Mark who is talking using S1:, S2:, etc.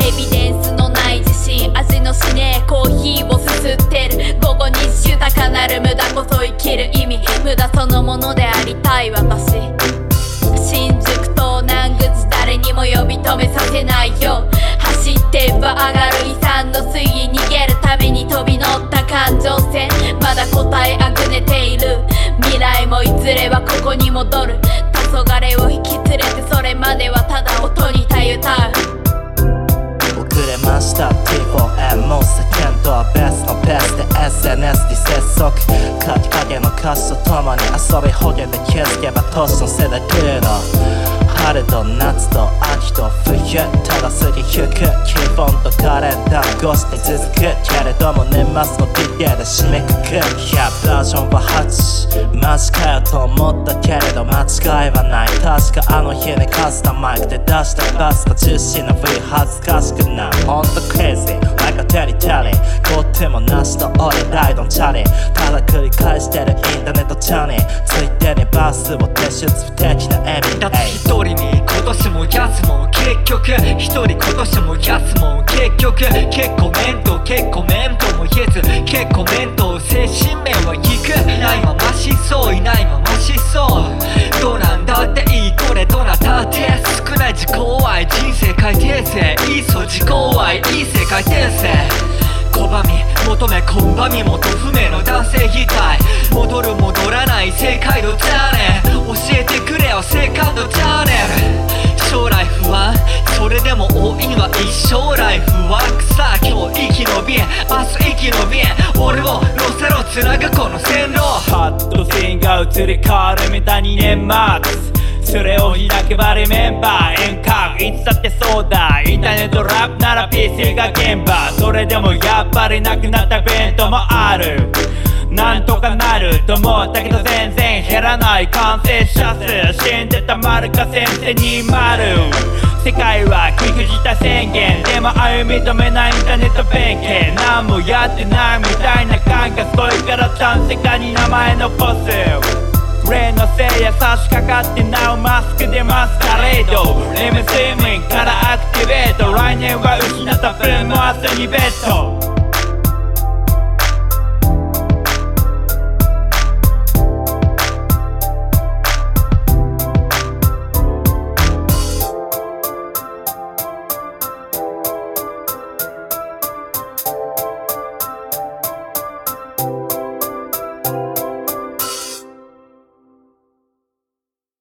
S1: エビデンスのない自信、味のしねえコーヒーをすすってる。午後日中高なる無駄こそ生きる意味、無駄そのものでありたい私。新宿と南口誰にも呼び止めさせないよ。走っては上がる遺産の水位、逃げるために飛び乗った感情線、まだ答えあぐねている。未来もいずれはここに戻る。黄昏を引き連れてそれまではただ音にたゆたう。
S2: 遅れました T4M もう世間とは別のペースで SNS に接続。書きかけの歌詞とともに遊びほげて気づけば年の世代ルード。春と夏と秋と冬、ただ過ぎゆくキーボンとカレンダー越して続くけれども年末の DJ で締めくくる。100バージョンは8、マジかよと思ったけれど間違いはない。確かあの日にカスタマイクで出したバスが中心の V 恥ずかしくない。ほんと crazy like a telly telly、 ごってもなしと俺ライドンチャリ、ただ繰り返してるインターネットチャニー、ついでにバースを提出不適なエビ。
S3: だって一人に今年も休もん結局、一人今年も休もん結局、結構面倒結構面倒も言えず、結構面倒精神面は引く。いないまましそういないまましそう、どうなんだっていいこれどなたって少ない自己愛人生改定性、いいそう自己愛いい世界転生。拒み求め拒み元不明の男性擬態、戻る戻らない正解のジャーネル、教えてくれよセカンドチャンネル。将来不安それでも多いのは一生来不惑さ、今日生き延び明日生き延び俺を乗せろつなぐこの線路。
S4: パッとシーンが移り変わるみたいに年末、それを開けばリメンバー遠隔いつだってそうだ。インターネットラップなら PC が現場、それでもやっぱりなくなった弁当もある。なんとかなると思ったけど全然減らない感染者数、死んでた丸か先生20。世界は緊急事態宣言でも歩み止めないインターネット弁慶、何もやってないみたいな感覚、それから端世界に名前残す。例のせいや差し掛かってなおマスクでマスカレード、レム睡眠からアクティベート、来年は失った分も明日にベッド。